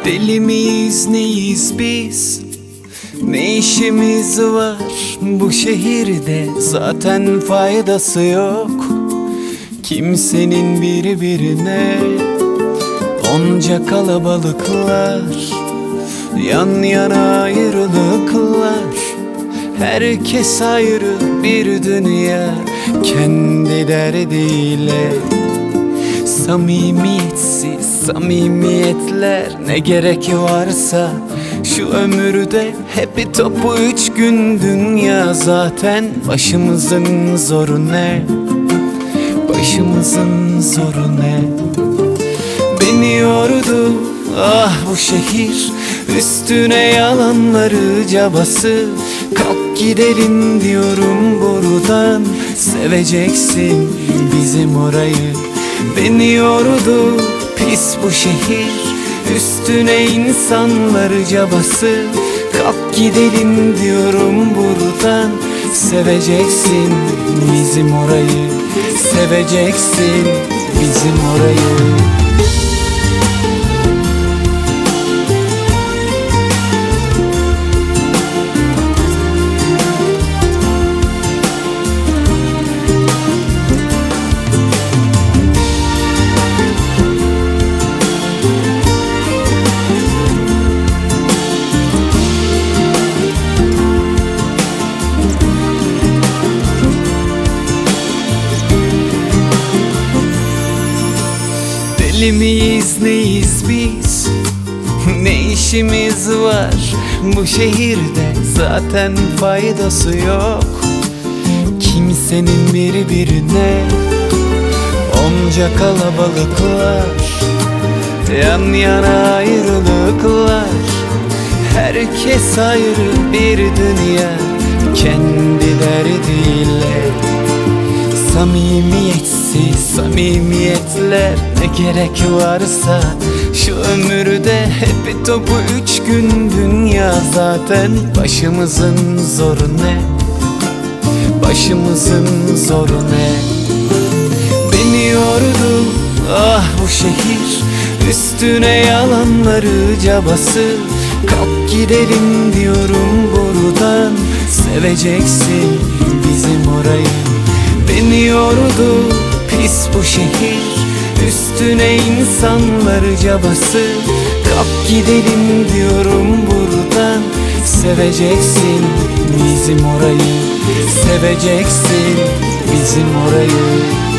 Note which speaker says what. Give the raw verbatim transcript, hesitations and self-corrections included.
Speaker 1: Deli miyiz neyiz biz? Ne işimiz var bu şehirde? Zaten faydası yok kimsenin birbirine. Onca kalabalıklar, yan yana ayrılıklar, herkes ayrı bir dünya kendi derdiyle. Samimiyetsiz samimiyetler, ne gerek varsa şu ömürde. Hep topu üç gün dünya, zaten başımızın zoru ne? Başımızın zoru ne? Beni yordu ah bu şehir, üstüne yalanları cabası. Kalk gidelim diyorum buradan, seveceksin bizim orayı. Beni yordu pis bu şehir, üstüne insanları cabası. Kalk gidelim diyorum buradan, seveceksin bizim orayı. Seveceksin bizim orayı. Deli miyiz neyiz biz? Ne işimiz var bu şehirde? Zaten faydası yok kimsenin birbirine. Onca kalabalıklar, yan yana ayrılıklar, herkes ayrı bir dünya kendi derdiyle. Samimiyetsiz samimiyetler, ne gerek varsa şu ömürde. Hep topu üç gün dünya, zaten başımızın zoru ne? Başımızın zoru ne? Beni yordu ah bu şehir, üstüne yalanları cabası. Kalk gidelim diyorum buradan, seveceksin bizim orayı. Beni yordu pis bu şehir, üstüne insanları cabası. Kalk gidelim diyorum buradan, seveceksin bizim orayı. Seveceksin bizim orayı.